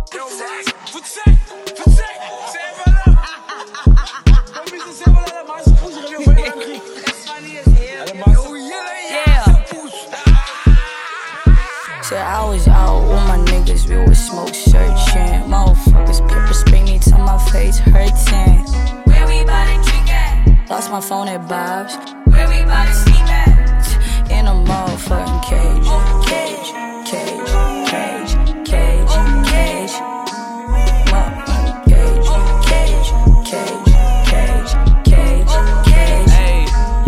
Said I was out with my niggas, we was smoke searching. Motherfuckers pepper spray me till my face hurting. Where we bout to drink at? Lost my phone at Bob's. Where we bout to sleep at? In a motherfucking cage. Cage, cage, cage, cage, cage. Motherfucking cage, cage, cage, cage, cage, cage. Hey,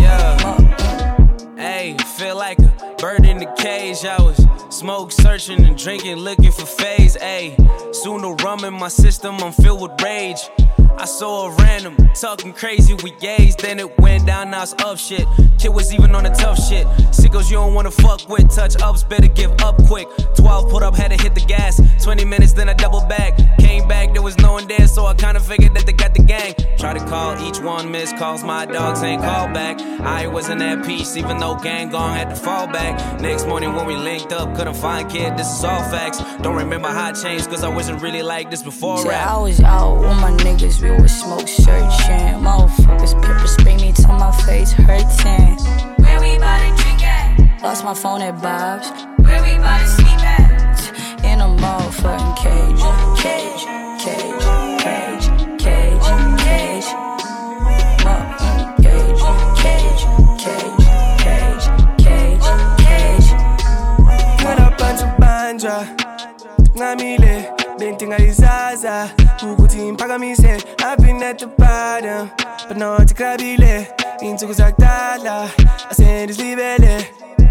yeah. Hey, feel like a bird in the cage. I was smoke searching and drinking, looking for phase. Ayy, soon the rum in my system, I'm filled with rage. I saw a random, talking crazy, we gazed, then it went down, now it's up shit. Kid was even on the tough shit. Sickos you don't wanna fuck with, touch ups, better give up quick. 12 put up, had to hit the gas, 20 minutes, then I double back. Came back, there was no one there, so I kinda figured that they got the gang. Try to call, each one missed calls, my dogs ain't called back. I wasn't at peace, even though gang gone had to fall back. Next morning when we linked up, couldn't find kid, this is all facts. Don't remember how it changed, cause I wasn't really like this before Said rap. I was out with my niggas, we was smoke searching. Motherfuckers pepper spray me till my face hurting. Where we bout to drink at? Lost my phone at Bob's. Where we bout to sleep at? In a motherfucking cage. Cage, cage, cage, cage, cage. Motherfucking cage, cage, cage, cage, cage, cage. Ngaphansi banja ngamile lento ngalizaza ukuthi ngiphakamise. I've been at the bottom but not ikrabile insuku zakudala asendizibele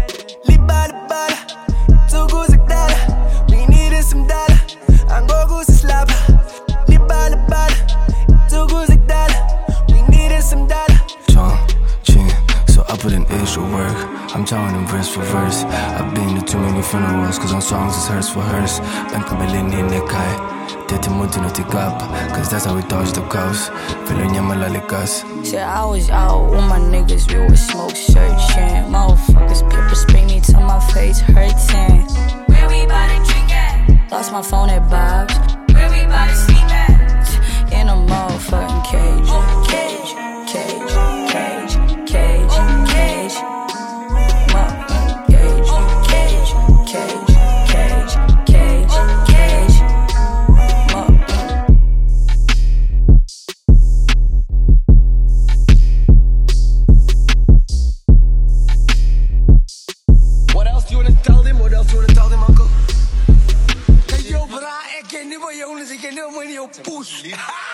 libala insuku zakudala we needed some dollar angoku sislapha libala insuku zakudala we needed some dollar. John Chin, so I put in extra work. I'm telling them verse for verse. I've been to too many funerals, cause on songs it's hers for hers. Bankabelin in the kai. Tete muti no tikap, cause that's how we dodge the cows. Feeling yamalalikas. Said I was out with my niggas, we was smoke searching. Motherfuckers pepper spray me till my face hurting. Where we bout to drink at? Lost my phone at Bob's. Where we bout to sleep at? In a motherfucking cage. Cage, cage, cage, cage, cage. Motherfucking cage, cage, cage, cage, cage, cage. What else do you wanna tell them? What else do you wanna tell them, uncle? Kijk, yo, bra, ik ken niet wat jongens, ik ken niet wat je push.